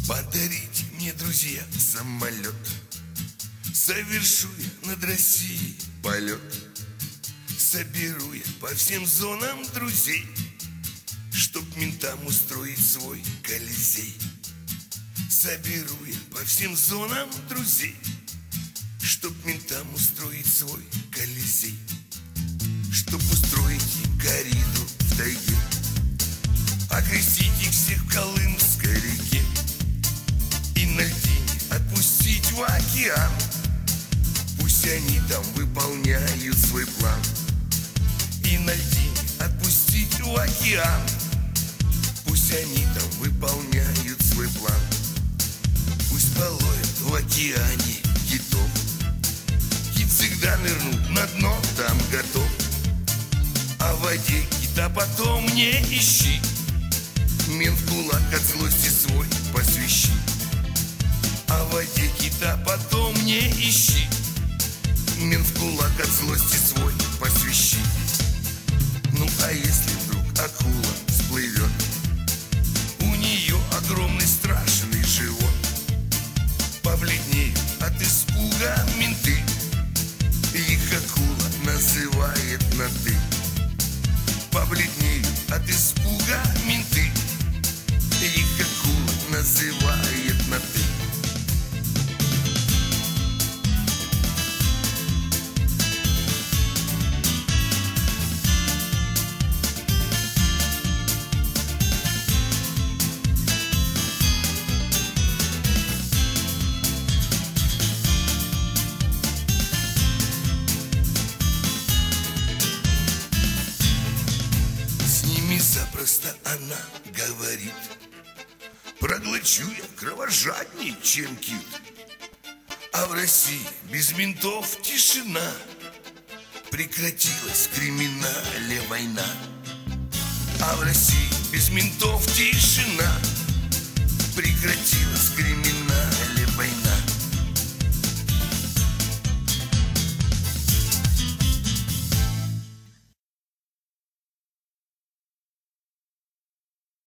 Подарите мне, друзья, самолет, совершу я над Россией полет. Соберу я по всем зонам друзей, чтоб ментам устроить свой Колизей. Соберу я по всем зонам друзей, чтоб ментам устроить свой Колизей. Чтоб устроить им корриду в тайге, окрестить их всех в Колымской реке и на льдине отпустить в океан. Пусть они там выполняют свой план. И на льдине отпустить в океан. Пусть они там выполняют свой план. Пусть половят в океане китов. Кит всегда нырнут на дно, там готов. А в воде кита потом не ищи. Мент в кулак от злости свой посвящи. А в воде кита потом не ищи. Мент в кулак от злости свой посвящи. Ну а если вдруг акула всплывет, у нее огромный страшный живот, побледнеют от испуга менты. Их акула называет на «ты». Побледнеют от испуга менты. Их акула называет на «ты». Запросто она говорит: проглочу я кровожадней, чем кит. А в России без ментов тишина, прекратилась в криминале война. А в России без ментов тишина, прекратилась